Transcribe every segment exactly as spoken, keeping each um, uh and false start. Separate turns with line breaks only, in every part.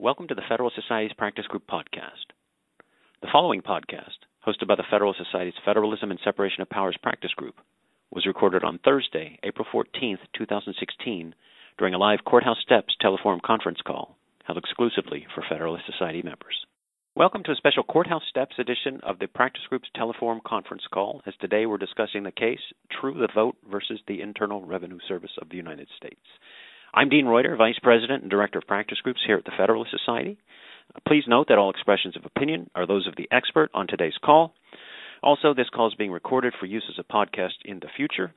Welcome to the Federalist Society's Practice Group podcast. The following podcast, hosted by the Federalist Society's Federalism and Separation of Powers Practice Group, was recorded on Thursday, April fourteenth, two thousand sixteen, during a live Courthouse Steps Teleforum conference call held exclusively for Federalist Society members. Welcome to a special Courthouse Steps edition of the Practice Group's Teleforum conference call, as today we're discussing the case True the Vote versus the Internal Revenue Service of the United States. I'm Dean Reuter, Vice President and Director of Practice Groups here at the Federalist Society. Uh, please note that all expressions of opinion are those of the expert on today's call. Also, this call is being recorded for use as a podcast in the future.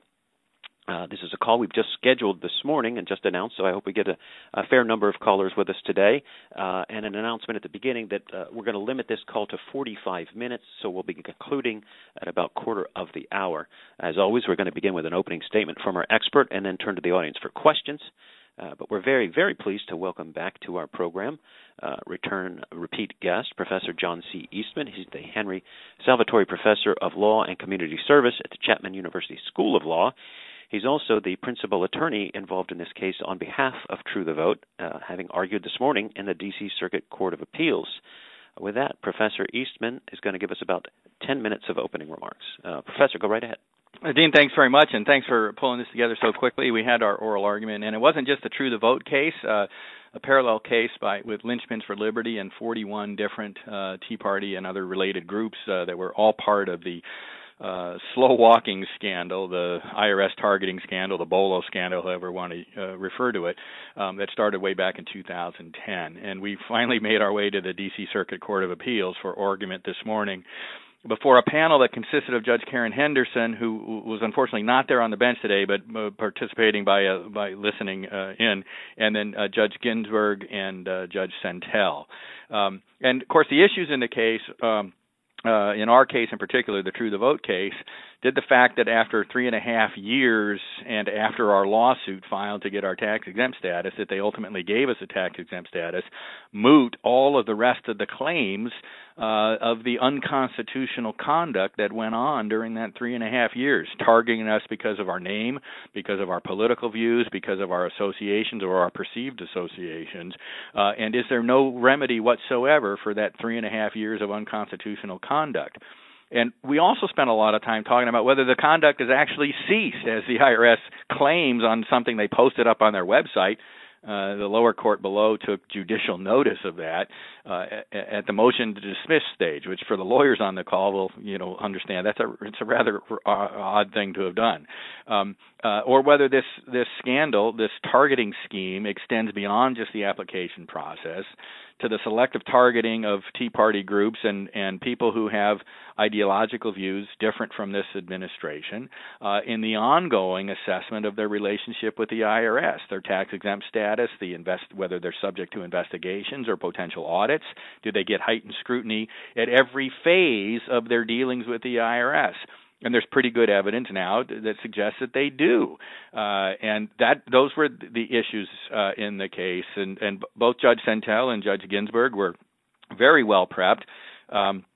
Uh, this is a call we've just scheduled this morning and just announced, so I hope we get a, a fair number of callers with us today. Uh, and an announcement at the beginning that uh, we're going to limit this call to forty-five minutes, so we'll be concluding at about quarter of the hour. As always, we're going to begin with an opening statement from our expert and then turn to the audience for questions. Uh, but we're very, very pleased to welcome back to our program uh, return repeat guest, Professor John C. Eastman. He's the Henry Salvatori Professor of Law and Community Service at the Chapman University School of Law. He's also the principal attorney involved in this case on behalf of True the Vote, uh, having argued this morning in the D C Circuit Court of Appeals. With that, Professor Eastman is going to give us about ten minutes of opening remarks. Uh, Professor, go right ahead.
Uh, Dean, thanks very much, and thanks for pulling this together so quickly. We had our oral argument, and it wasn't just the True the Vote case, uh, a parallel case by with Lynchpins for Liberty and forty-one different uh, Tea Party and other related groups uh, that were all part of the uh, slow-walking scandal, the I R S targeting scandal, the BOLO scandal, however you want to uh, refer to it, um, that started way back in two thousand ten. And we finally made our way to the D C Circuit Court of Appeals for argument this morning, before a panel that consisted of Judge Karen Henderson, who was unfortunately not there on the bench today, but uh, participating by uh, by listening uh, in, and then uh, Judge Ginsburg and uh, Judge Sentelle. Um, and, of course, the issues in the case, um, uh, in our case in particular, the True the Vote case, did the fact that after three and a half years and after our lawsuit filed to get our tax-exempt status, that they ultimately gave us a tax-exempt status, moot all of the rest of the claims uh, of the unconstitutional conduct that went on during that three and a half years, targeting us because of our name, because of our political views, because of our associations or our perceived associations. Uh, and is there no remedy whatsoever for that three and a half years of unconstitutional conduct? And we also spent a lot of time talking about whether the conduct has actually ceased, as the I R S claims on something they posted up on their website. Uh, the lower court below took judicial notice of that uh, at, at the motion to dismiss stage, which for the lawyers on the call will, you know, understand that's a it's a rather odd thing to have done. Um, uh, or whether this this scandal, this targeting scheme, extends beyond just the application process to the selective targeting of Tea Party groups and, and people who have ideological views different from this administration uh, in the ongoing assessment of their relationship with the I R S, their tax-exempt status, the invest whether they're subject to investigations or potential audits. Do they get heightened scrutiny at every phase of their dealings with the I R S? And there's pretty good evidence now that suggests that they do. Uh, and that those were the issues uh, in the case. And, and both Judge Sentelle and Judge Ginsburg were very well prepped, um,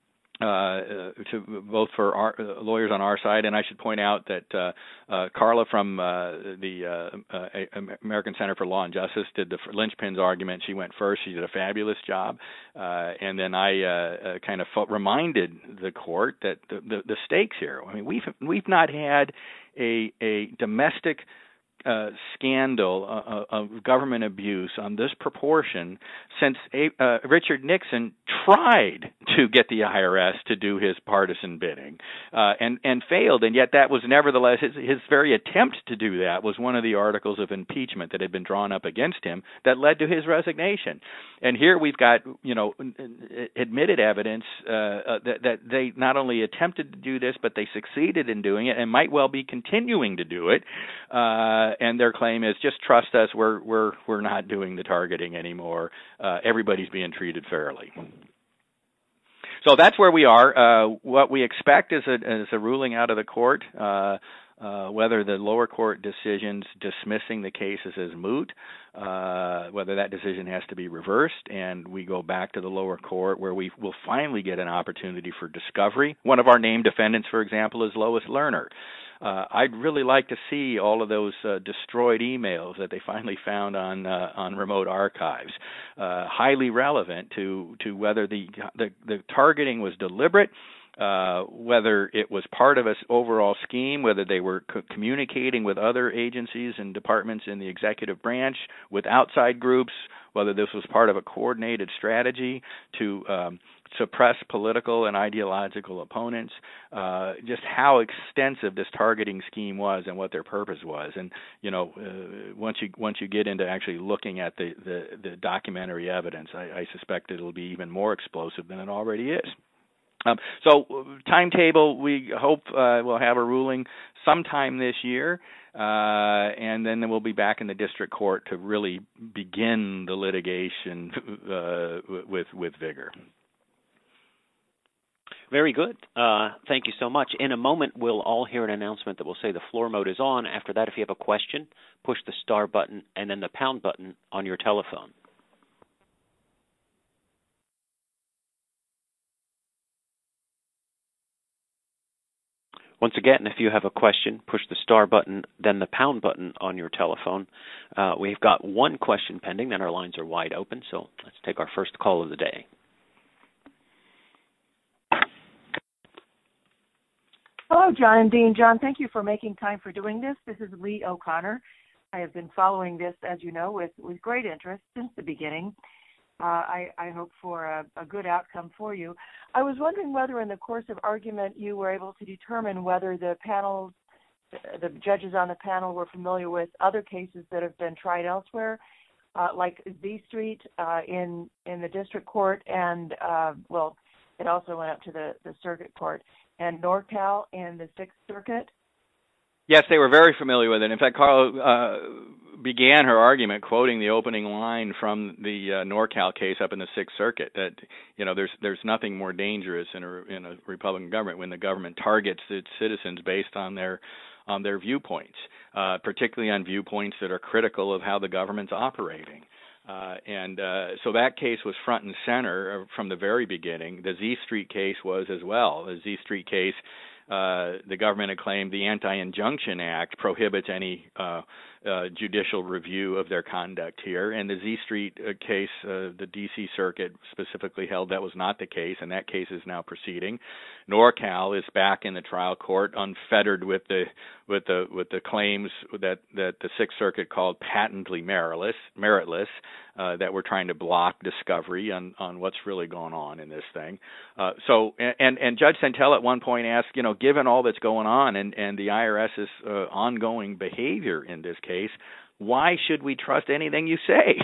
uh, to both for our uh, lawyers on our side. And I should point out that uh, uh, Carla from uh, the uh, uh, American Center for Law and Justice did the Lynchpins argument. She went first. She did a fabulous job. Uh, and then I uh, uh, kind of felt, reminded the court that the, the, the stakes here. I mean, we've we've not had a a domestic Uh, scandal uh, of government abuse on this proportion since uh, Richard Nixon tried to get the I R S to do his partisan bidding uh, and and failed, and yet that was nevertheless his, his very attempt to do that was one of the articles of impeachment that had been drawn up against him that led to his resignation. And here we've got, you know, admitted evidence uh, that that they not only attempted to do this, but they succeeded in doing it and might well be continuing to do it. Uh, Uh, and their claim is, just trust us, we're we're we're not doing the targeting anymore. Uh, everybody's being treated fairly. So that's where we are. Uh, what we expect is a, is a ruling out of the court, uh, uh, whether the lower court decisions dismissing the cases as moot, uh, whether that decision has to be reversed, and we go back to the lower court where we will finally get an opportunity for discovery. One of our named defendants, for example, is Lois Lerner. uh, I'd really like to see all of those uh, destroyed emails that they finally found on uh, on remote archives. Uh, highly relevant to to whether the the, the targeting was deliberate. Uh, whether it was part of an overall scheme, whether they were co- communicating with other agencies and departments in the executive branch, with outside groups, whether this was part of a coordinated strategy to um, suppress political and ideological opponents, uh, just how extensive this targeting scheme was and what their purpose was. And, you know, uh, once you once you get into actually looking at the, the, the documentary evidence, I, I suspect it'll be even more explosive than it already is. Um, so timetable, we hope uh, we'll have a ruling sometime this year, uh, and then we'll be back in the district court to really begin the litigation uh, with with vigor.
Very good. Uh, thank you so much. In a moment, we'll all hear an announcement that will say the floor mode is on. After that, if you have a question, push the star button and then the pound button on your telephone. Once again, if you have a question, push the star button, then the pound button on your telephone. Uh, we've got one question pending, then our lines are wide open, so let's take our first call of the day.
Hello, John and Dean. John, thank you for making time for doing this. This is Lee O'Connor. I have been following this, as you know, with, with great interest since the beginning. Uh, I, I hope for a, a good outcome for you. I was wondering whether in the course of argument you were able to determine whether the panels, the judges on the panel were familiar with other cases that have been tried elsewhere, uh, like Z Street uh, in, in the district court and, uh, well, it also went up to the, the circuit court, and NorCal in the Sixth Circuit.
Yes, they were very familiar with it. In fact, Carl uh, began her argument quoting the opening line from the uh, NorCal case up in the Sixth Circuit, that, you know, there's there's nothing more dangerous in a, in a Republican government when the government targets its citizens based on their on their viewpoints, uh, particularly on viewpoints that are critical of how the government's operating. Uh, and uh, so that case was front and center from the very beginning. The Z Street case was as well. The Z Street case, Uh, the government had claimed the Anti-Injunction Act prohibits any uh, uh, judicial review of their conduct here. And the Z Street uh, case, uh, the D C Circuit specifically held that was not the case, and that case is now proceeding. NorCal is back in the trial court, unfettered with the with the with the claims that, that the Sixth Circuit called patently meritless, meritless uh, that we're trying to block discovery on, on what's really going on in this thing. Uh, so, and and Judge Santel at one point asked, you know, given all that's going on and, and the IRS's uh, ongoing behavior in this case, why should we trust anything you say?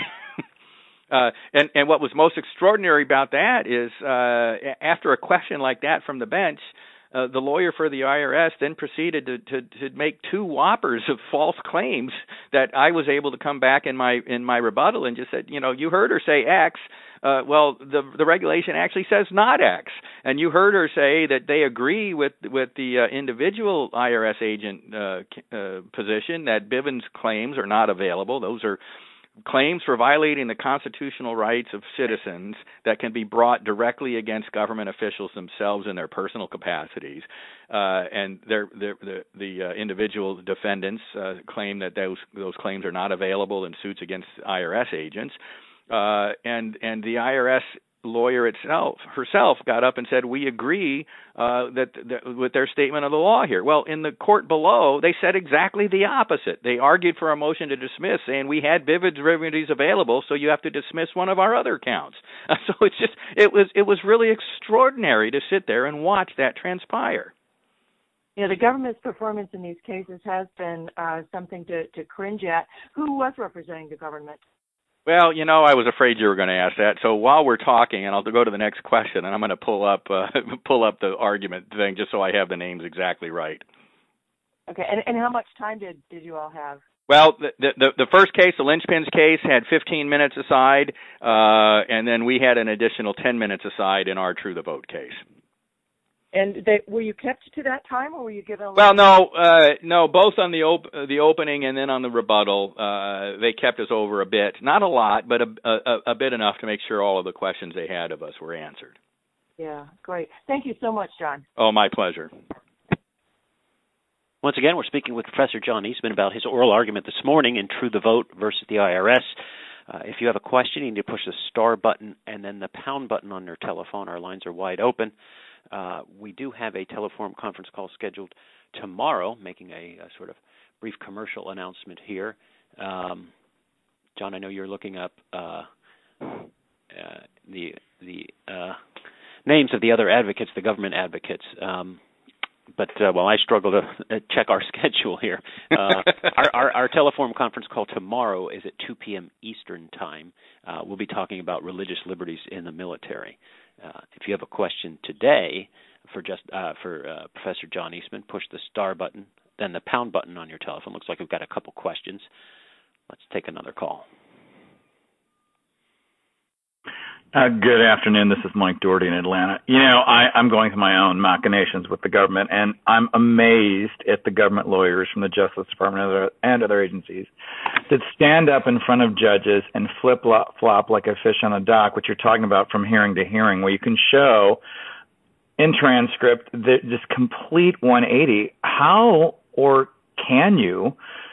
uh, and, and what was most extraordinary about that is uh, after a question like that from the bench, Uh, the lawyer for the I R S then proceeded to, to, to make two whoppers of false claims that I was able to come back in my in my rebuttal and just said, you know, you heard her say X. Uh, well, the the regulation actually says not X, and you heard her say that they agree with with the uh, individual I R S agent uh, uh, position that Bivens claims are not available. Those are claims for violating the constitutional rights of citizens that can be brought directly against government officials themselves in their personal capacities. Uh, and they're, they're, the, the uh, individual defendants uh, claim that those those claims are not available in suits against I R S agents. Uh, and, and the I R S lawyer itself herself got up and said, we agree uh, that, that with their statement of the law here. Well, in the court below, they said exactly the opposite. They argued for a motion to dismiss, saying we had Bivens remedies available, so you have to dismiss one of our other counts. Uh, so it's just it was it was really extraordinary to sit there and watch that transpire.
Yeah, the government's performance in these cases has been uh, something to, to cringe at. Who was representing the government?
Well, you know, I was afraid you were going to ask that. So while we're talking, and I'll go to the next question, and I'm going to pull up uh, pull up the argument thing just so I have the names exactly right.
Okay, and, and how much time did, did you all have?
Well, the, the the first case, the linchpins case, had fifteen minutes aside, uh, and then we had an additional ten minutes aside in our True the Vote case.
And they, were you kept to that time, or were you given a
Well, no, uh, no, both on the op- the opening and then on the rebuttal, uh, they kept us over a bit. Not a lot, but a, a, a bit enough to make sure all of the questions they had of us were answered.
Yeah, great. Thank you so much, John.
Oh, my pleasure.
Once again, we're speaking with Professor John Eastman about his oral argument this morning in True the Vote versus the I R S. Uh, if you have a question, you need to push the star button and then the pound button on your telephone. Our lines are wide open. Uh, we do have a Teleforum conference call scheduled tomorrow, making a, a sort of brief commercial announcement here. Um, John, I know you're looking up uh, uh, the the uh, names of the other advocates, the government advocates. Um, But uh, while I struggle to check our schedule here, uh, our, our, our Teleforum conference call tomorrow is at two p.m. Eastern Time. Uh, we'll be talking about religious liberties in the military. Uh, if you have a question today for just uh, for uh, Professor John Eastman, push the star button, then the pound button on your telephone. Looks like we've got a couple questions. Let's take another call.
Uh, good afternoon. This is Mike Doherty in Atlanta. You know, I, I'm going through my own machinations with the government, and I'm amazed at the government lawyers from the Justice Department and other, and other agencies that stand up in front of judges and flip-flop like a fish on a dock, what you're talking about from hearing to hearing, where you can show in transcript that this complete one eighty. How or can you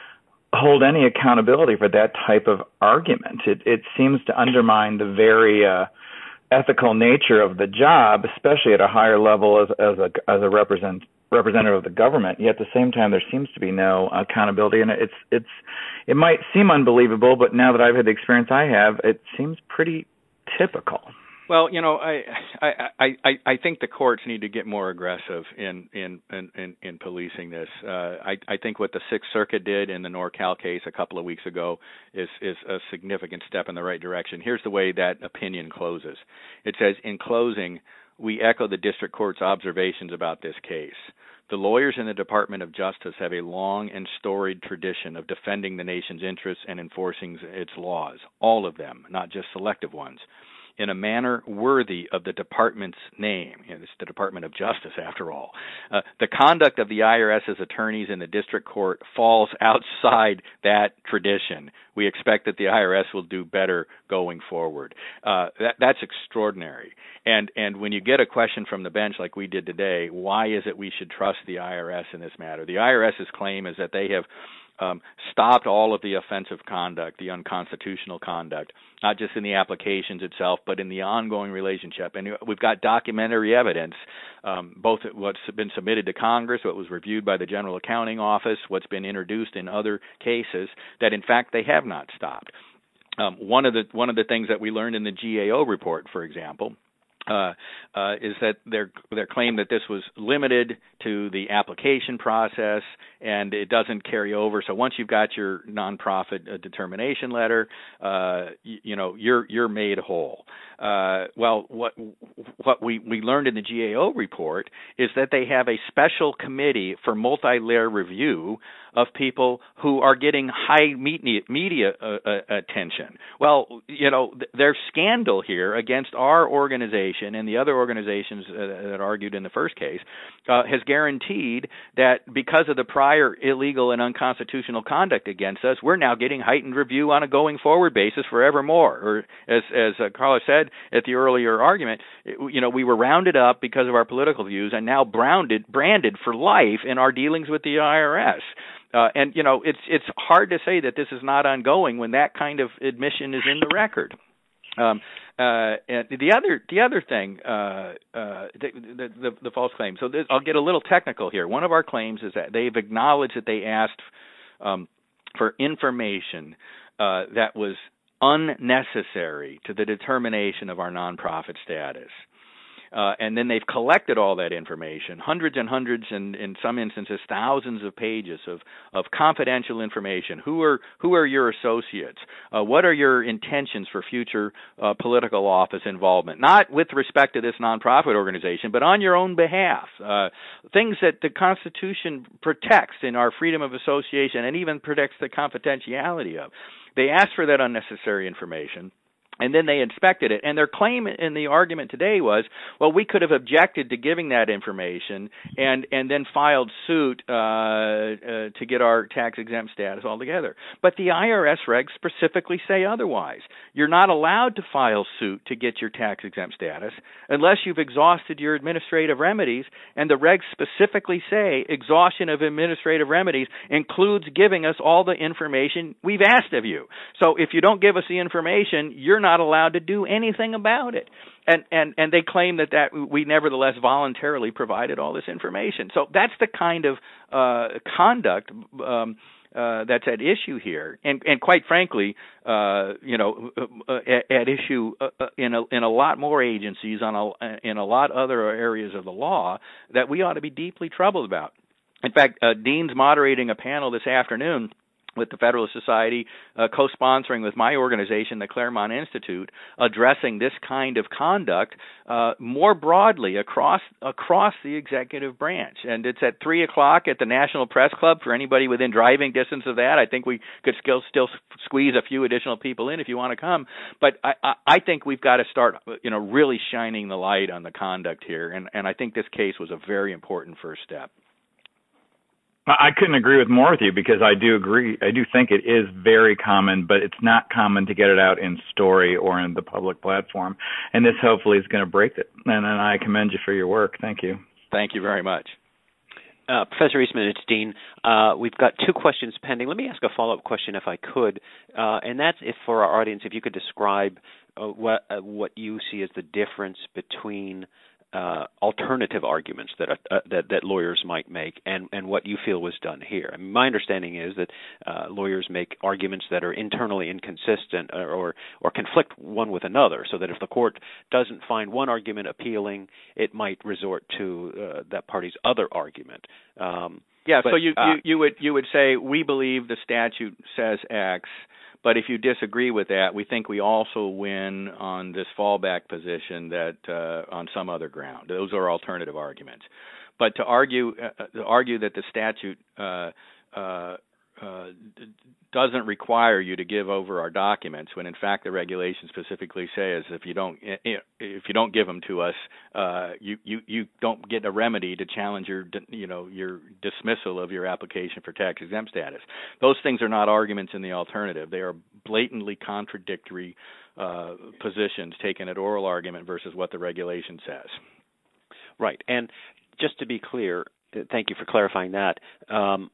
hold any accountability for that type of argument? It, it seems to undermine the very uh, ethical nature of the job, especially at a higher level as, as a as a represent, representative of the government. Yet at the same time, there seems to be no accountability, and it's it's it might seem unbelievable, but now that I've had the experience I have, it seems pretty typical.
Well, you know, I, I I I think the courts need to get more aggressive in in in, in policing this. Uh, I I think what the Sixth Circuit did in the NorCal case a couple of weeks ago is is a significant step in the right direction. Here's the way that opinion closes. It says, in closing, we echo the district court's observations about this case. The lawyers in the Department of Justice have a long and storied tradition of defending the nation's interests and enforcing its laws, all of them, not just selective ones, in a manner worthy of the department's name. You know, it's the Department of Justice, after all. Uh, the conduct of the IRS's attorneys in the district court falls outside that tradition. We expect that the I R S will do better going forward. Uh, that, that's extraordinary. And and when you get a question from the bench like we did today, why is it we should trust the I R S in this matter? The IRS's claim is that they have Um, stopped all of the offensive conduct, the unconstitutional conduct, not just in the applications itself, but in the ongoing relationship. And we've got documentary evidence, um, both what's been submitted to Congress, what was reviewed by the General Accounting Office, what's been introduced in other cases, that in fact they have not stopped. Um, one of the one of the things that we learned in the G A O report, for example, Uh, uh, is that their their claim that this was limited to the application process and it doesn't carry over. So once you've got your nonprofit uh, determination letter, uh, you, you know you're you're made whole. Uh, well, what what we, we learned in the G A O report is that they have a special committee for multi-layer review of people who are getting high media, media uh, uh, attention. Well, you know th- their scandal here against our organization and the other organizations uh, that argued in the first case uh, has guaranteed that because of the prior illegal and unconstitutional conduct against us, we're now getting heightened review on a going forward basis forevermore. Or as as uh, Carla said at the earlier argument, it, you know, we were rounded up because of our political views and now branded branded for life in our dealings with the I R S. Uh, and you know, it's it's hard to say that this is not ongoing when that kind of admission is in the record. Um, uh, and the other, the other thing, uh, uh, the, the, the, the false claim. So this, I'll get a little technical here. One of our claims is that they've acknowledged that they asked um, for information uh, that was unnecessary to the determination of our nonprofit status. Uh, and then they've collected all that information, hundreds and hundreds, and in some instances, thousands of pages of, of confidential information. Who are who are your associates? Uh, what are your intentions for future uh, political office involvement? Not with respect to this nonprofit organization, but on your own behalf. Uh, things that the Constitution protects in our freedom of association and even protects the confidentiality of. They asked for that unnecessary information. And then they inspected it. And their claim in the argument today was, well, we could have objected to giving that information and, and then filed suit uh, uh, to get our tax-exempt status altogether. But the I R S regs specifically say otherwise. You're not allowed to file suit to get your tax-exempt status unless you've exhausted your administrative remedies. And the regs specifically say exhaustion of administrative remedies includes giving us all the information we've asked of you. So if you don't give us the information, you're not allowed to do anything about it. And and and they claim that, that we nevertheless voluntarily provided all this information. So that's the kind of uh, conduct um, uh, that's at issue here. And and quite frankly, uh, you know, uh, at, at issue uh, in a in a lot more agencies, on a, in a lot other areas of the law that we ought to be deeply troubled about. In fact, uh, Dean's moderating a panel this afternoon with the Federalist Society, uh, co-sponsoring with my organization, the Claremont Institute, addressing this kind of conduct uh, more broadly across across the executive branch. And it's at three o'clock at the National Press Club for anybody within driving distance of that. I think we could still still squeeze a few additional people in if you want to come. But I, I, I think we've got to start, you know, really shining the light on the conduct here. And, and I think this case was a very important first step.
I couldn't agree with more with you, because I do agree. I do think it is very common, but it's not common to get it out in story or in the public platform. And this hopefully is going to break it. And, and I commend you for your work. Thank you.
Thank you very much.
Uh, Professor Eastman, it's Dean. Uh, we've got two questions pending. Let me ask a follow-up question if I could, uh, and that's if for our audience, if you could describe uh, what uh, what you see as the difference between Uh, alternative arguments that, uh, that that lawyers might make, and, and what you feel was done here. I mean, my understanding is that uh, lawyers make arguments that are internally inconsistent or, or or conflict one with another, so that if the court doesn't find one argument appealing, it might resort to uh, that party's other argument. Um,
yeah.
but,
so you,
uh,
you you would you would say we believe the statute says X. But if you disagree with that, we think we also win on this fallback position that uh, on some other ground. Those are alternative arguments. But to argue uh, to argue that the statute uh, uh, uh, doesn't require you to give over our documents, when in fact the regulation specifically says if you don't if you don't give them to us, uh, you, you you don't get a remedy to challenge your you know your dismissal of your application for tax exempt status. Those things are not arguments in the alternative. They are blatantly contradictory uh, positions taken at oral argument versus what the regulation says.
Right, and just to be clear, thank you for clarifying that. Um,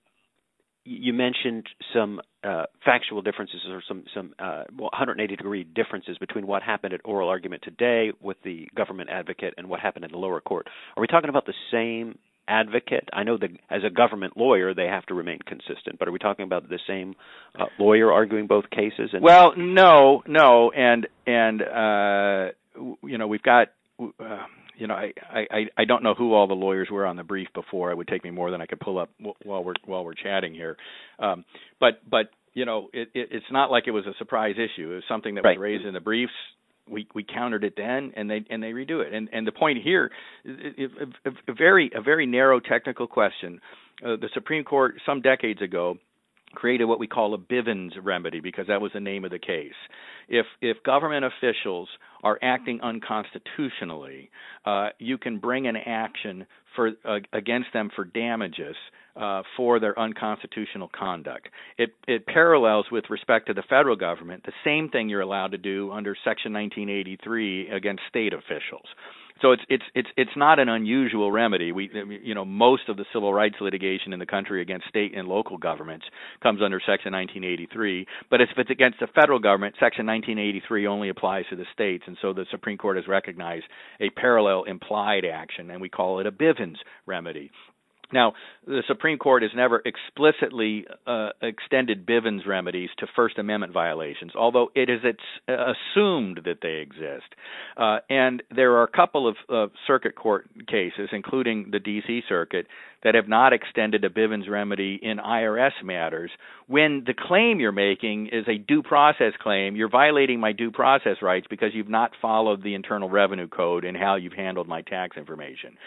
You mentioned some uh, factual differences or some, some uh, well, one hundred eighty degree differences between what happened at oral argument today with the government advocate and what happened in the lower court. Are we talking about the same advocate? I know that as a government lawyer, they have to remain consistent, but are we talking about the same uh, lawyer arguing both cases? And
well, no, no, and and uh, you know we've got. Uh, You know, I, I, I don't know who all the lawyers were on the brief before. It would take me more than I could pull up while we're while we're chatting here. Um, but but you know, it, it, it's not like it was a surprise issue. It was something that
right.
was raised in the briefs. We we countered it then, and they and they redo it. And and the point here, is a, a very a very narrow technical question. Uh, the Supreme Court some decades ago created what we call a Bivens remedy, because that was the name of the case. If if government officials are acting unconstitutionally, uh, you can bring an action for uh, against them for damages uh, for their unconstitutional conduct. It it parallels with respect to the federal government the same thing you're allowed to do under Section nineteen eighty-three against state officials. So it's it's it's it's not an unusual remedy. We you know most of the civil rights litigation in the country against state and local governments comes under Section nineteen eighty-three. But if it's against the federal government, Section nineteen eighty-three only applies to the states, and so the Supreme Court has recognized a parallel implied action, and we call it a Bivens remedy. Now, the Supreme Court has never explicitly uh, extended Bivens remedies to First Amendment violations, although it is it's assumed that they exist. Uh, and there are a couple of uh, circuit court cases, including the D C Circuit, that have not extended a Bivens remedy in I R S matters. When the claim you're making is a due process claim, you're violating my due process rights because you've not followed the Internal Revenue Code and how you've handled my tax information.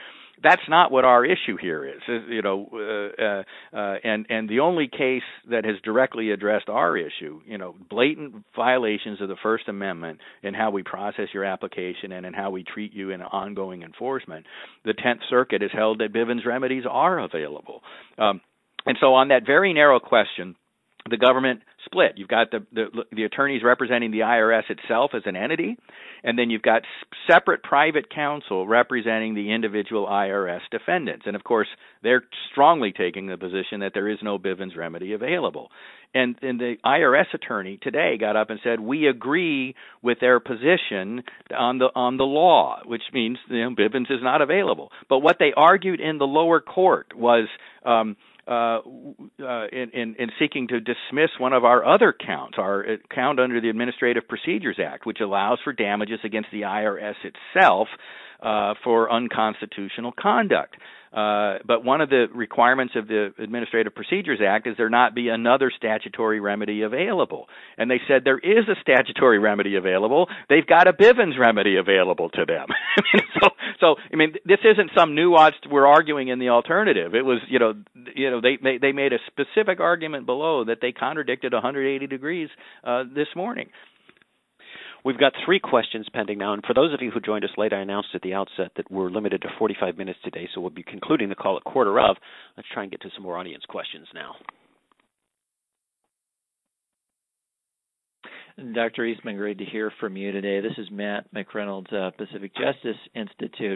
that's not what our issue here is. You know, uh, uh, uh, and and the only case that has directly addressed our issue, you know, blatant violations of the First Amendment in how we process your application and in how we treat you in ongoing enforcement, the Tenth Circuit has held that Bivens remedies are available. Um, and so on that very narrow question, the government split. You've got the, the the attorneys representing the I R S itself as an entity, and then you've got separate private counsel representing the individual I R S defendants. And of course, they're strongly taking the position that there is no Bivens remedy available. And, and the I R S attorney today got up and said, we agree with their position on the on the law, which means, you know, Bivens is not available. But what they argued in the lower court was um, Uh, uh, in, in, in seeking to dismiss one of our other counts, our count under the Administrative Procedures Act, which allows for damages against the I R S itself uh, for unconstitutional conduct. Uh, but one of the requirements of the Administrative Procedures Act is there not be another statutory remedy available. And they said there is a statutory remedy available. They've got a Bivens remedy available to them. so, so, I mean, this isn't some nuanced, we're arguing in the alternative. It was, you know, you know, they, they, they made a specific argument below that they contradicted one hundred eighty degrees uh, this morning.
We've got three questions pending now, and for those of you who joined us late, I announced at the outset that we're limited to forty-five minutes today, so we'll be concluding the call at quarter of. Let's try and get to some more audience questions now.
Doctor Eastman, great to hear from you today. This is Matt McReynolds, uh, Pacific Justice Institute,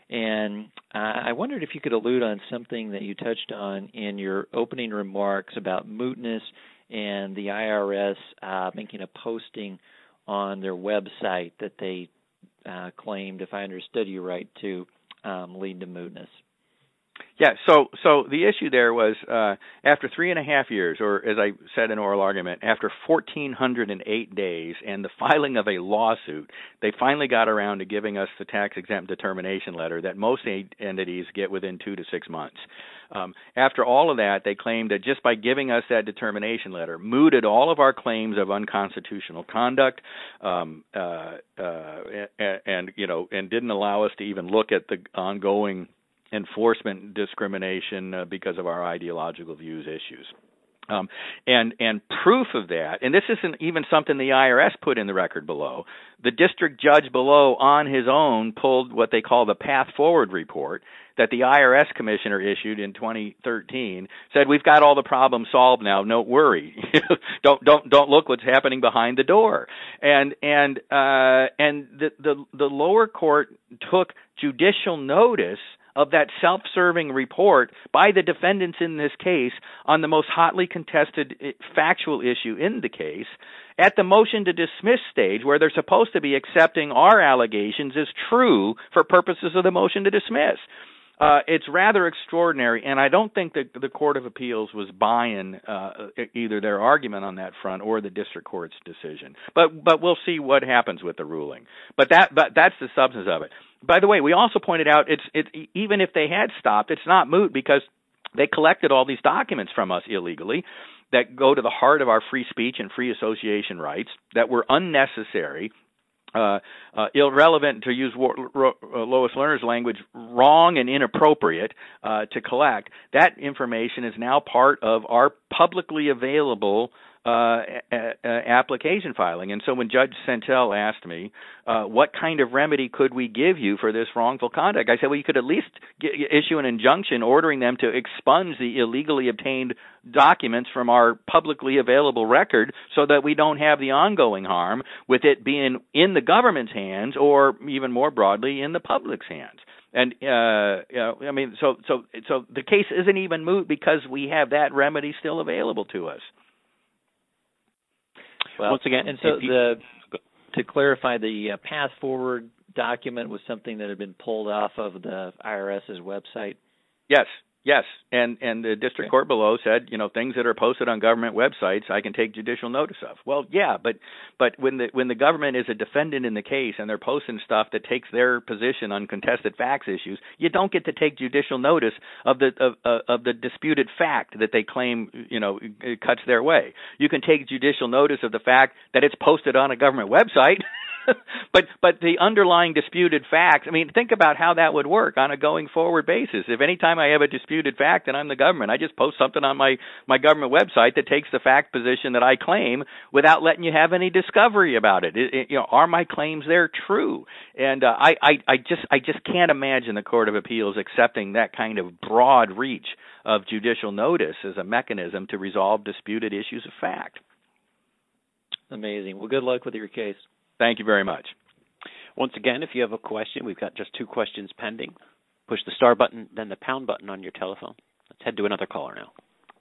and uh, I wondered if you could allude on something that you touched on in your opening remarks about mootness and the I R S uh, making a posting on their website that they uh, claimed, if I understood you right, to um, lead to mootness.
Yeah, so so the issue there was uh, after three and a half years, or as I said in oral argument, after one thousand four hundred eight days and the filing of a lawsuit, they finally got around to giving us the tax-exempt determination letter that most entities get within two to six months. Um, after all of that, they claimed that just by giving us that determination letter, mooted all of our claims of unconstitutional conduct, um, uh, uh, and, and you know, and didn't allow us to even look at the ongoing enforcement discrimination uh, because of our ideological views issues. Um, and and proof of that, and this isn't even something the I R S put in the record below, the district judge below on his own pulled what they call the Path Forward report that the I R S commissioner issued in twenty thirteen, said we've got all the problems solved now, don't worry. don't don't don't look what's happening behind the door. And and uh, and the, the the lower court took judicial notice of that self-serving report by the defendants in this case on the most hotly contested factual issue in the case at the motion to dismiss stage, where they're supposed to be accepting our allegations as true for purposes of the motion to dismiss. Uh, it's rather extraordinary, and I don't think that the Court of Appeals was buying uh, either their argument on that front or the district court's decision. But but we'll see what happens with the ruling. But that but that's the substance of it. By the way, we also pointed out it's it even if they had stopped, it's not moot because they collected all these documents from us illegally that go to the heart of our free speech and free association rights that were unnecessary. Uh, uh, irrelevant, to use Ro- Ro- Lois Lerner's language, wrong and inappropriate uh, to collect. That information is now part of our publicly available uh, a- a- application filing. And so when Judge Sentell asked me, uh, what kind of remedy could we give you for this wrongful conduct? I said, well, you could at least get, issue an injunction ordering them to expunge the illegally obtained documents from our publicly available record so that we don't have the ongoing harm with it being in the government's hands or even more broadly in the public's hands. And uh, you know, I mean, so so so the case isn't even moot because we have that remedy still available to us.
Well, once again, and so you, the to clarify, the uh, Path Forward document was something that had been pulled off of the IRS's website.
Yes. Yes, and and the district okay. court below said, you know, things that are posted on government websites, I can take judicial notice of. Well, yeah, but but when the when the government is a defendant in the case and they're posting stuff that takes their position on contested facts issues, you don't get to take judicial notice of the of uh, of the disputed fact that they claim, you know, it cuts their way. You can take judicial notice of the fact that it's posted on a government website. but but the underlying disputed facts, I mean, think about how that would work on a going forward basis. If any time I have a disputed fact and I'm the government, I just post something on my, my government website that takes the fact position that I claim without letting you have any discovery about it. it, it you know, are my claims there true? And uh, I, I, I just I just can't imagine the Court of Appeals accepting that kind of broad reach of judicial notice as a mechanism to resolve disputed issues of fact.
Amazing. Well, good luck with your case.
Thank you very much.
Once again, if you have a question, we've got just two questions pending. Push the star button, then the pound button on your telephone. Let's head to another caller now.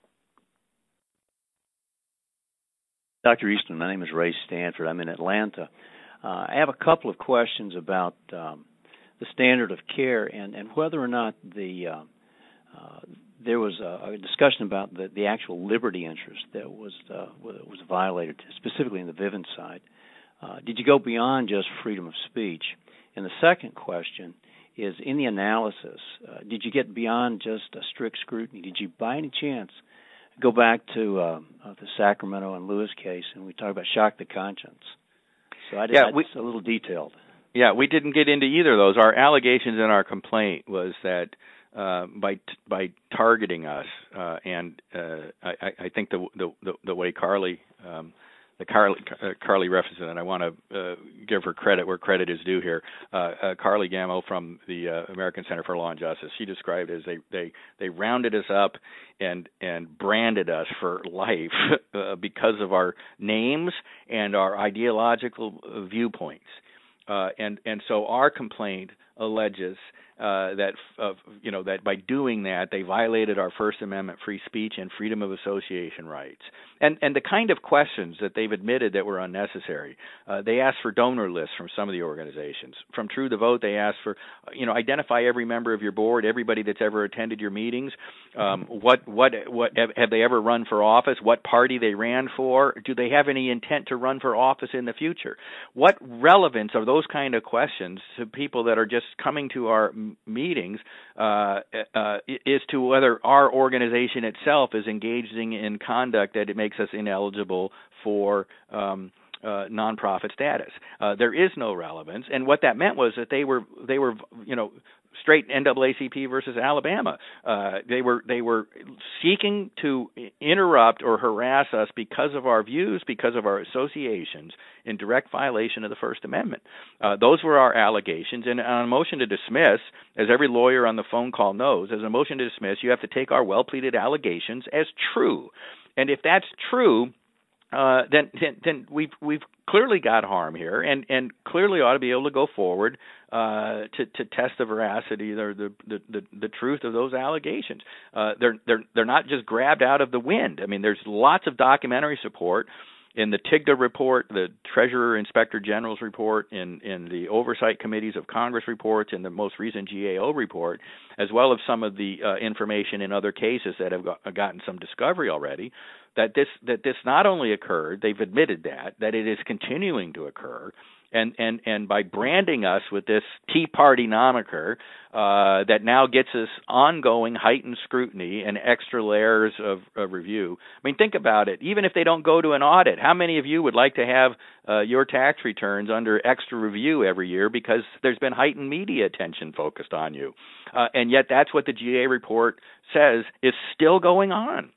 Doctor Easton, my name is Ray Stanford. I'm in Atlanta. Uh, I have a couple of questions about um, the standard of care and, and whether or not the uh, uh, there was a, a discussion about the, the actual liberty interest that was uh, was violated, specifically in the Vivint side. Uh, did you go beyond just freedom of speech? And the second question is, in the analysis, uh, did you get beyond just a strict scrutiny? Did you, by any chance, go back to uh, uh, the Sacramento and Lewis case, and we talked about shock the conscience? So I did,
yeah,
I,
we,
it's a little detailed.
Yeah, we didn't get into either of those. Our allegations in our complaint was that uh, by t- by targeting us, uh, and uh, I, I think the the the way Carly um, the Carly uh, Carly referenced it, and I want to uh, give her credit where credit is due here. Uh, uh, Carly Gammo from the uh, American Center for Law and Justice, she described it as they they they rounded us up and and branded us for life uh, because of our names and our ideological viewpoints. Uh, and and so our complaint alleges uh, that uh, you know that by doing that they violated our First Amendment free speech and freedom of association rights. And and the kind of questions that they've admitted that were unnecessary. Uh, they asked for donor lists from some of the organizations. From True the Vote, they asked for you know identify every member of your board, everybody that's ever attended your meetings. Um, what what what have, have they ever run for office? What party they ran for? Do they have any intent to run for office in the future? What relevance are those kind of questions to people that are just coming to our m- meetings uh, uh, is to whether our organization itself is engaging in conduct that it makes us ineligible for um, uh, nonprofit status. Uh, there is no relevance, and what that meant was that they were they were you know. straight N double A C P versus Alabama. Uh, they were they were seeking to interrupt or harass us because of our views, because of our associations, in direct violation of the First Amendment. Uh, those were our allegations. And on a motion to dismiss, as every lawyer on the phone call knows, as a motion to dismiss, you have to take our well-pleaded allegations as true. And if that's true, Uh, then, then, then we've we've clearly got harm here, and, and clearly ought to be able to go forward uh, to to test the veracity or the the, the, the truth of those allegations. Uh, they're they're they're not just grabbed out of the wind. I mean, there's lots of documentary support in the T I G D A report, the Treasurer Inspector General's report, in in the Oversight Committees of Congress reports, in the most recent G A O report, as well as some of the uh, information in other cases that have got, gotten some discovery already. That this that this not only occurred, they've admitted that, that it is continuing to occur, and and, and by branding us with this Tea Party moniker uh, that now gets us ongoing heightened scrutiny and extra layers of, of review. I mean, think about it. Even if they don't go to an audit, how many of you would like to have uh, your tax returns under extra review every year because there's been heightened media attention focused on you? Uh, and yet that's what the G A report says is still going on.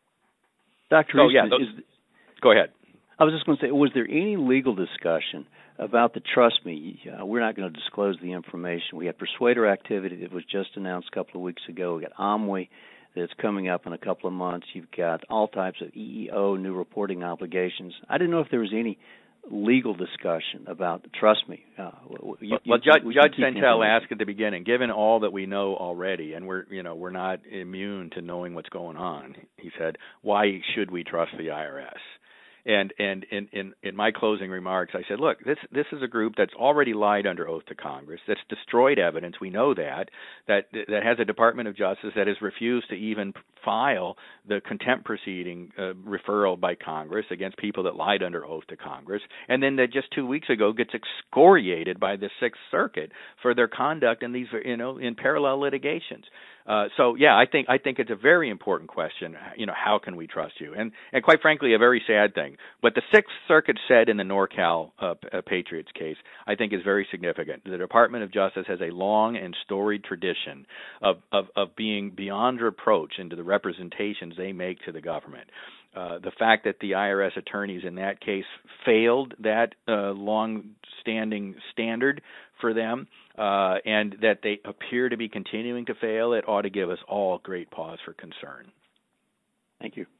Doctor
Oh,
Easton,
yeah, those,
is,
go ahead.
I was just going to say, was there any legal discussion about the Trust Me? Uh, we're not going to disclose the information. We had Persuader activity that was just announced a couple of weeks ago. We got OMWI that's coming up in a couple of months. You've got all types of E E O, new reporting obligations. I didn't know if there was any legal discussion about Trust Me. Uh, you,
well, well
you,
Judge, Judge Santel
asked
at the beginning, given all that we know already, and we're you know we're not immune to knowing what's going on, he said, why should we trust the I R S? And and in, in, in my closing remarks, I said, look, this this is a group that's already lied under oath to Congress, that's destroyed evidence. We know that, that that has a Department of Justice that has refused to even file the contempt proceeding uh, referral by Congress against people that lied under oath to Congress, and then that just two weeks ago gets excoriated by the Sixth Circuit for their conduct in these, you know, in parallel litigations. Uh, so yeah, I think I think it's a very important question. You know, how can we trust you? And and quite frankly, a very sad thing. What the Sixth Circuit said in the NorCal uh, Patriots case, I think, is very significant. The Department of Justice has a long and storied tradition of of, of being beyond reproach into the representations they make to the government. Uh, the fact that the I R S attorneys in that case failed that uh, long-standing standard for them, uh, and that they appear to be continuing to fail, it ought to give us all great pause for concern.
Thank you.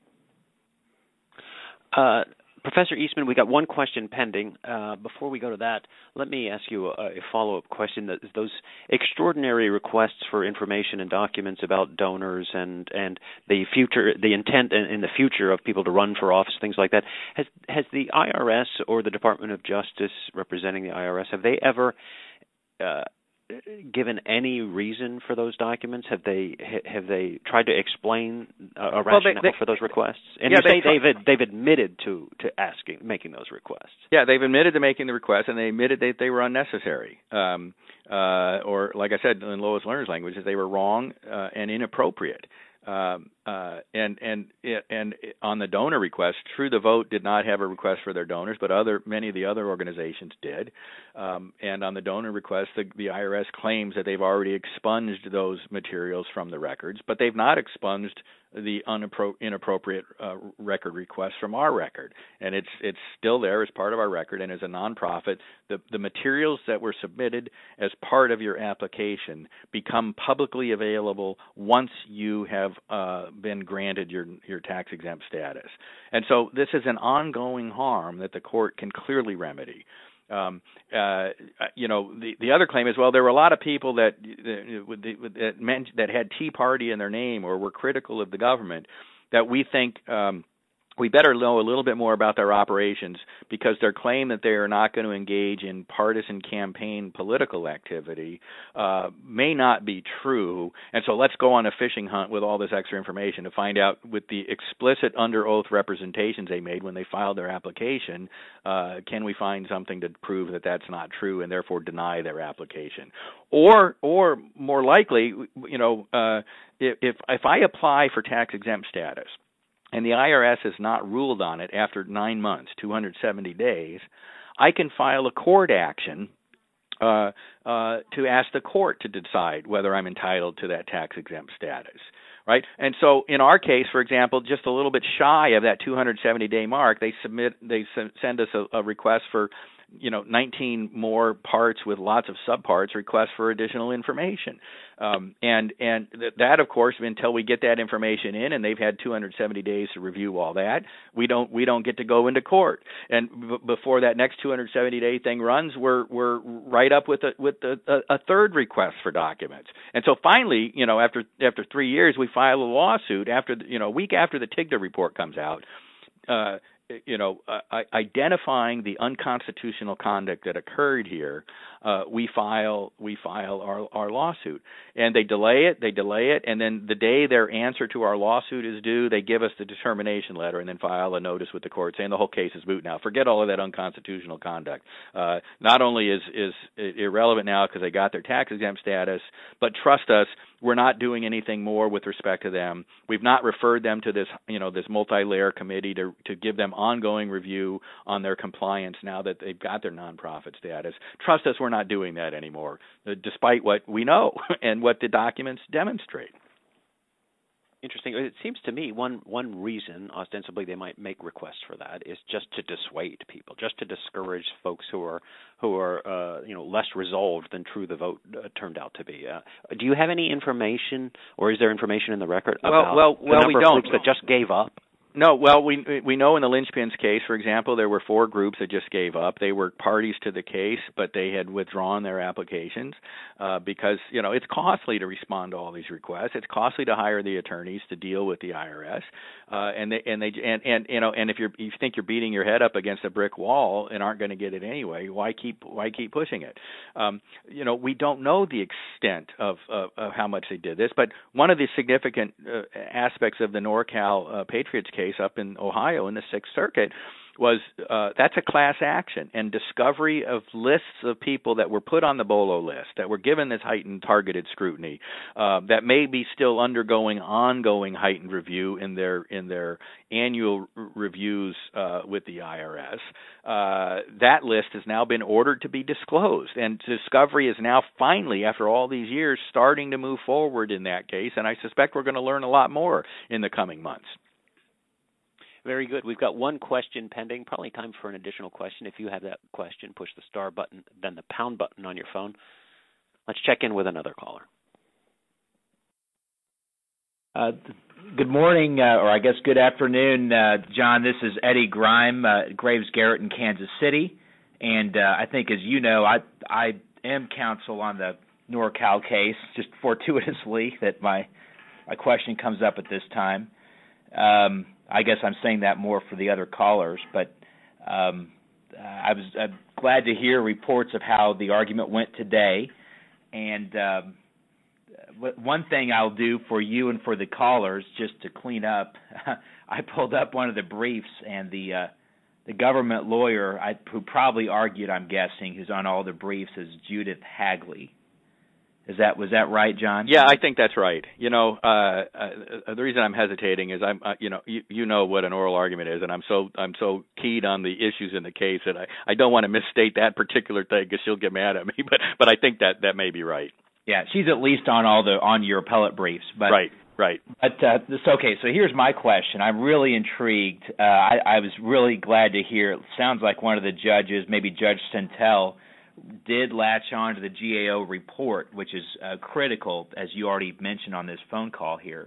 Uh, Professor Eastman, we got one question pending. Uh, before we go to that, let me ask you a, a follow-up question. That those extraordinary requests for information and documents about donors and, and the future, the intent in, in the future of people to run for office, things like that, has has the I R S or the Department of Justice representing the I R S, have they ever uh, given any reason for those documents? Have they have they tried to explain a rationale
well, they, they,
for those requests? And
yeah,
you say
they,
they've they've admitted to, to asking making those requests.
Yeah, they've admitted to making the requests, and they admitted that they were unnecessary, um, uh, or like I said in Lois Lerner's language, that they were wrong uh, and inappropriate. Um, uh, and and and on the donor request, True the Vote did not have a request for their donors, but other many of the other organizations did. Um, and on the donor request, the, the I R S claims that they've already expunged those materials from the records, but they've not expunged the unappro- inappropriate uh, record request from our record, and it's it's still there as part of our record. And as a nonprofit, the the materials that were submitted as part of your application become publicly available once you have uh, been granted your your tax exempt status. And so this is an ongoing harm that the court can clearly remedy. Um, uh, you know, the the other claim is, well, there were a lot of people that that meant that had Tea Party in their name or were critical of the government that we think um, we better know a little bit more about their operations, because their claim that they are not going to engage in partisan campaign political activity uh, may not be true. And so let's go on a fishing hunt with all this extra information to find out, with the explicit under oath representations they made when they filed their application, uh, can we find something to prove that that's not true and therefore deny their application? Or, or more likely, you know, uh, if if I apply for tax exempt status, and the I R S has not ruled on it after nine months, two hundred seventy days, I can file a court action uh, uh, to ask the court to decide whether I'm entitled to that tax-exempt status, right? And so in our case, for example, just a little bit shy of that two hundred seventy day mark, they submit, they send us a, a request for, you know, nineteen more parts with lots of subparts, requests for additional information. Um, and and th- that, of course, until we get that information in, and they've had two hundred seventy days to review all that, we don't we don't get to go into court. And b- before that next two hundred seventy day thing runs, we're we're right up with a with a, a, a third request for documents. And so finally, you know, after after three years, we file a lawsuit after the, you know a week after the TIGTA report comes out. Uh, you know, uh, identifying the unconstitutional conduct that occurred here, uh, we file we file our, our lawsuit, and they delay it, they delay it, and then the day their answer to our lawsuit is due, they give us the determination letter and then file a notice with the court saying the whole case is moot now. Forget all of that unconstitutional conduct. Uh, not only is is it irrelevant now because they got their tax exempt status, but trust us, we're not doing anything more with respect to them. We've not referred them to this, you know, this multi-layer committee to to give them ongoing review on their compliance now that they've got their nonprofit status. Trust us, we're not doing that anymore, uh, despite what we know and what the documents demonstrate.
Interesting. It seems to me one one reason, ostensibly, they might make requests for that is just to dissuade people, just to discourage folks who are who are uh, you know less resolved than True the Vote uh, turned out to be. Uh, do you have any information, or is there information in the record
well,
about
well,
the
well,
number
we
of
don't.
groups that just gave up?
No, well, we we know in the Lynchpins case, for example, there were four groups that just gave up. They were parties to the case, but they had withdrawn their applications uh, because, you know, it's costly to respond to all these requests. It's costly to hire the attorneys to deal with the I R S, uh, and they and they and, and you know, and if you're you think you're beating your head up against a brick wall and aren't going to get it anyway, why keep why keep pushing it? Um, you know, we don't know the extent of, of, of how much they did this, but one of the significant uh, aspects of the NorCal uh, Patriots case up in Ohio in the Sixth Circuit was uh, that's a class action, and discovery of lists of people that were put on the BOLO list, that were given this heightened targeted scrutiny, uh, that may be still undergoing ongoing heightened review in their in their annual r- reviews uh, with the I R S. Uh, that list has now been ordered to be disclosed, and discovery is now finally, after all these years, starting to move forward in that case, and I suspect we're going to learn a lot more in the coming months.
Very good. We've got one question pending. Probably time for an additional question. If you have that question, push the star button, then the pound button on your phone. Let's check in with another caller.
Uh, good morning, uh, or I guess good afternoon, uh, John. This is Eddie Grime, uh, Graves Garrett in Kansas City, and uh, I think, as you know, I I am counsel on the NorCal case. Just fortuitously that my my question comes up at this time. Um, I guess I'm saying that more for the other callers, but um, I was uh, glad to hear reports of how the argument went today. And um, one thing I'll do for you and for the callers, just to clean up, I pulled up one of the briefs, and the uh, the government lawyer I, who probably argued, I'm guessing, who's on all the briefs, is Judith Hagley. Is that was that right, John?
Yeah, I think that's right. You know, uh, uh, the reason I'm hesitating is I'm, uh, you know, you, you know what an oral argument is, and I'm so I'm so keyed on the issues in the case that I, I don't want to misstate that particular thing because she'll get mad at me. But but I think that that may be right.
Yeah, she's at least on all the on your appellate briefs. But,
right, right.
But uh, this, okay, so here's my question. I'm really intrigued. Uh, I, I was really glad to hear. It sounds like one of the judges, maybe Judge Sentell, did latch on to the G A O report, which is uh, critical, as you already mentioned on this phone call here.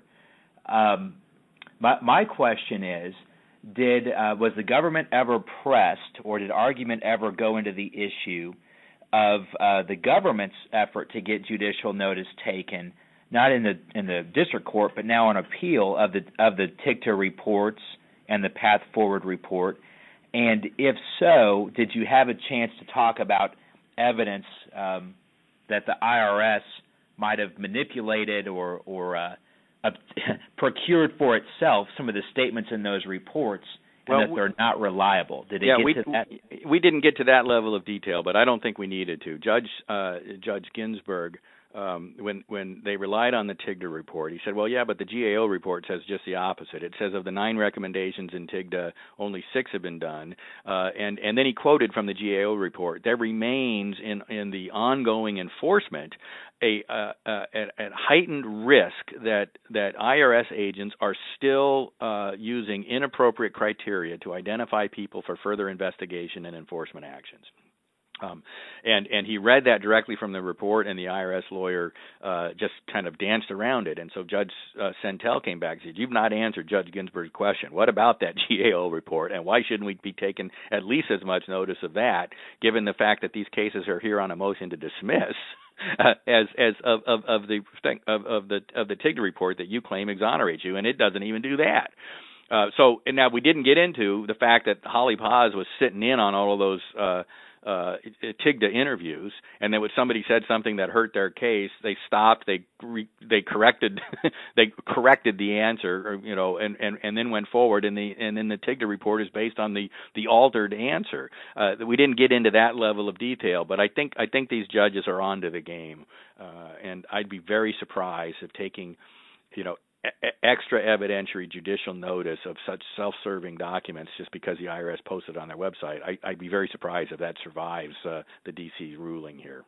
Um, my, my question is, did uh, was the government ever pressed, or did argument ever go into the issue of uh, the government's effort to get judicial notice taken, not in the in the district court, but now on appeal of the of the T I G T A reports and the Path Forward report? And if so, did you have a chance to talk about evidence um, that the I R S might have manipulated or, or uh, uh, procured for itself some of the statements in those reports, and well, that they're not reliable? Did it
yeah,
get
we,
to that?
We didn't get to that level of detail, but I don't think we needed to. Judge uh, Judge Ginsburg, um, when when they relied on the T I G T A report, he said, well, yeah, but the G A O report says just the opposite. It says of the nine recommendations in T I G T A, only six have been done. Uh, and, and then he quoted from the G A O report, there remains in, in the ongoing enforcement a, uh, uh, a, a heightened risk that, that I R S agents are still uh, using inappropriate criteria to identify people for further investigation and enforcement actions. Um, and, and he read that directly from the report, and the I R S lawyer uh, just kind of danced around it. And so Judge uh, Sentell came back and said, you've not answered Judge Ginsburg's question. What about that G A O report, and why shouldn't we be taking at least as much notice of that, given the fact that these cases are here on a motion to dismiss, uh, as as of, of, of the of, of the of the T I G T A report that you claim exonerates you, and it doesn't even do that. Uh, so, and now we didn't get into the fact that Holly Paz was sitting in on all of those uh, uh, T I G T A interviews, and then when somebody said something that hurt their case, they stopped, they re, they corrected they corrected the answer, or, you know, and, and, and then went forward, and the and then the T I G T A report is based on the, the altered answer. Uh, we didn't get into that level of detail, but I think I think these judges are onto the game, uh, and I'd be very surprised if taking, you know, extra evidentiary judicial notice of such self-serving documents just because the I R S posted on their website. I, I'd be very surprised if that survives uh, the D C ruling here.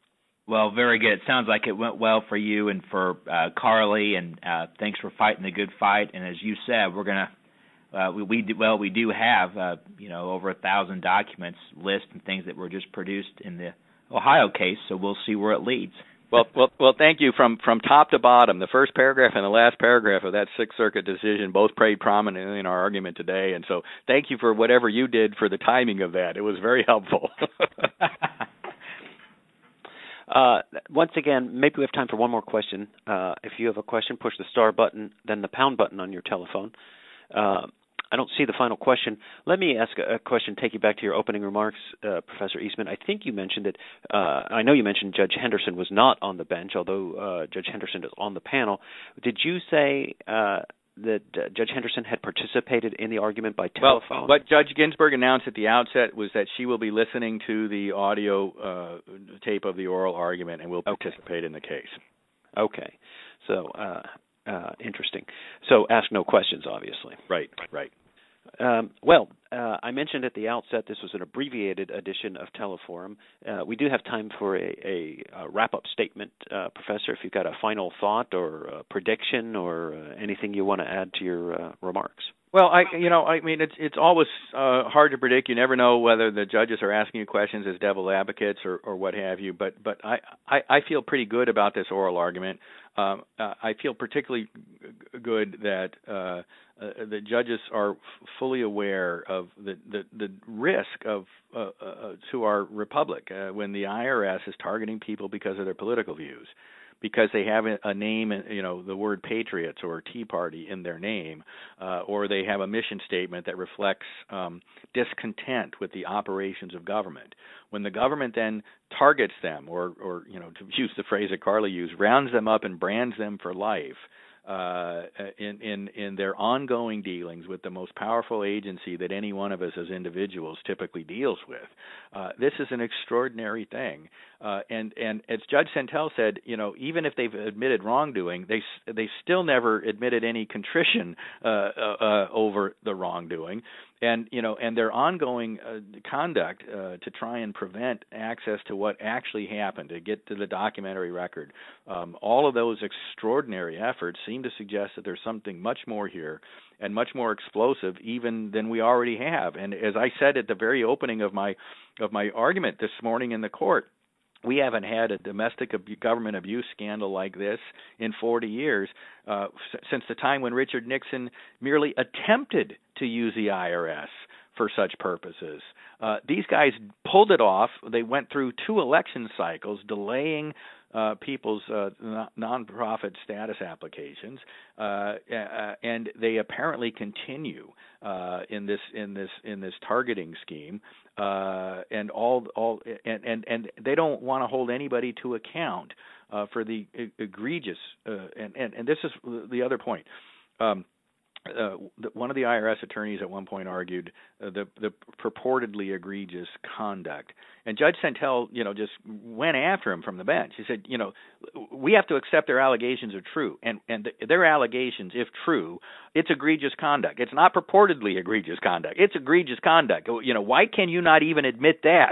Well, very good. It sounds like it went well for you and for uh, Carly, and uh, thanks for fighting the good fight. And as you said, we're gonna uh, we, we do, well we do have uh, you know over a thousand documents, lists, and things that were just produced in the Ohio case. So we'll see where it leads.
Well, well, well. Thank you. From from top to bottom, the first paragraph and the last paragraph of that Sixth Circuit decision both played prominently in our argument today, and so thank you for whatever you did for the timing of that. It was very helpful.
uh, once again, maybe we have time for one more question. Uh, if you have a question, push the star button, then the pound button on your telephone. Uh, I don't see the final question. Let me ask a, a question, take you back to your opening remarks, uh, Professor Eastman. I think you mentioned that, uh, I know you mentioned Judge Henderson was not on the bench, although uh, Judge Henderson is on the panel. Did you say uh, that uh, Judge Henderson had participated in the argument by telephone?
Well, what Judge Ginsburg announced at the outset was that she will be listening to the audio uh, tape of the oral argument and will participate okay. in the case.
Okay. So, uh, uh, interesting. So, ask no questions, obviously.
Right, right.
Um, well, uh, I mentioned at the outset this was an abbreviated edition of Teleforum. Uh, we do have time for a, a, a wrap-up statement, uh, Professor, if you've got a final thought or a prediction or uh, anything you want to add to your uh, remarks.
Well, I, you know, I mean, it's it's always uh, hard to predict. You never know whether the judges are asking you questions as devil advocates or, or what have you. But but I, I, I feel pretty good about this oral argument. Um, uh, I feel particularly good that uh, uh, the judges are f- fully aware of the, the, the risk of uh, uh, to our republic uh, when the I R S is targeting people because of their political views, because they have a name, you know, the word Patriots or Tea Party in their name, uh, or they have a mission statement that reflects um, discontent with the operations of government. When the government then targets them, or, or you know, to use the phrase that Carla used, rounds them up and brands them for life, Uh, in, in, in their ongoing dealings with the most powerful agency that any one of us as individuals typically deals with. Uh, this is an extraordinary thing. Uh, and, and as Judge Santel said, you know, even if they've admitted wrongdoing, they they still never admitted any contrition uh, uh, over the wrongdoing. And you know, and their ongoing uh, conduct uh, to try and prevent access to what actually happened, to get to the documentary record, um, all of those extraordinary efforts seem to suggest that there's something much more here, and much more explosive even than we already have. And as I said at the very opening of my of my argument this morning in the court, we haven't had a domestic ab- government abuse scandal like this in forty years, uh, s- since the time when Richard Nixon merely attempted to use the I R S for such purposes. Uh, these guys pulled it off. They went through two election cycles, delaying uh, people's uh, non- nonprofit status applications, uh, uh, and they apparently continue uh, in this in this in this targeting scheme. Uh, and all all and, and, and they don't want to hold anybody to account uh, for the egregious uh, and, and and this is the other point. Um, Uh, the, one of the I R S attorneys at one point argued uh, the the purportedly egregious conduct, and Judge Santel, you know, just went after him from the bench. He said, you know, we have to accept their allegations are true, and and the, their allegations, if true, it's egregious conduct. It's not purportedly egregious conduct. It's egregious conduct. You know, why can you not even admit that?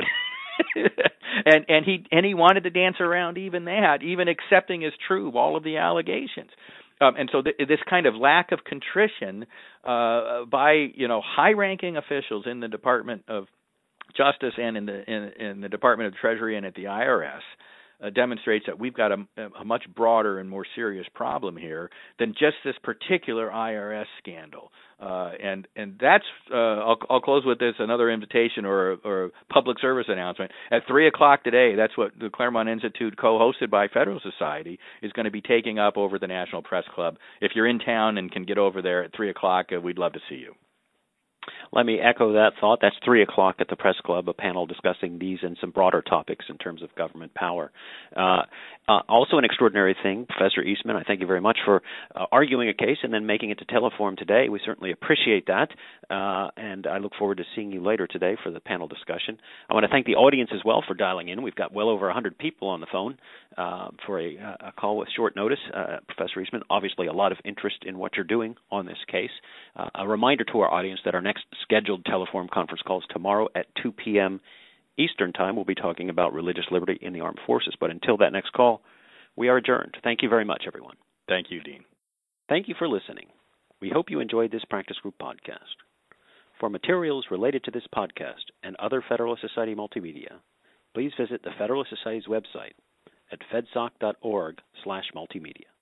and and he and he wanted to dance around even that, even accepting as true all of the allegations. Um, and so th- this kind of lack of contrition uh, by, you know, high-ranking officials in the Department of Justice and in the in, in the Department of Treasury and at the I R S uh, demonstrates that we've got a, a much broader and more serious problem here than just this particular I R S scandal. Uh, and and that's uh, I'll, I'll close with this, another invitation or or a public service announcement. At three o'clock today, that's what the Claremont Institute, co-hosted by Federal Society, is going to be taking up over the National Press Club. If you're in town and can get over there at three o'clock, uh, we'd love to see you.
Let me echo that thought. That's three o'clock at the Press Club, a panel discussing these and some broader topics in terms of government power. Uh, uh, also an extraordinary thing, Professor Eastman, I thank you very much for uh, arguing a case and then making it to Teleforum today. We certainly appreciate that, uh, and I look forward to seeing you later today for the panel discussion. I want to thank the audience as well for dialing in. We've got well over one hundred people on the phone uh, for a, a call with short notice. Uh, Professor Eastman, obviously a lot of interest in what you're doing on this case. Uh, a reminder to our audience that our next scheduled Teleforum conference calls tomorrow at two p.m. Eastern Time. We'll be talking about religious liberty in the armed forces. But until that next call, we are adjourned. Thank you very much, everyone.
Thank you, Dean.
Thank you for listening. We hope you enjoyed this Practice Group podcast. For materials related to this podcast and other Federalist Society multimedia, please visit the Federalist Society's website at fedsoc dot org slash multimedia.